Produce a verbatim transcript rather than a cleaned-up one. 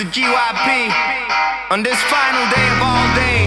G Y P on this final day of all days.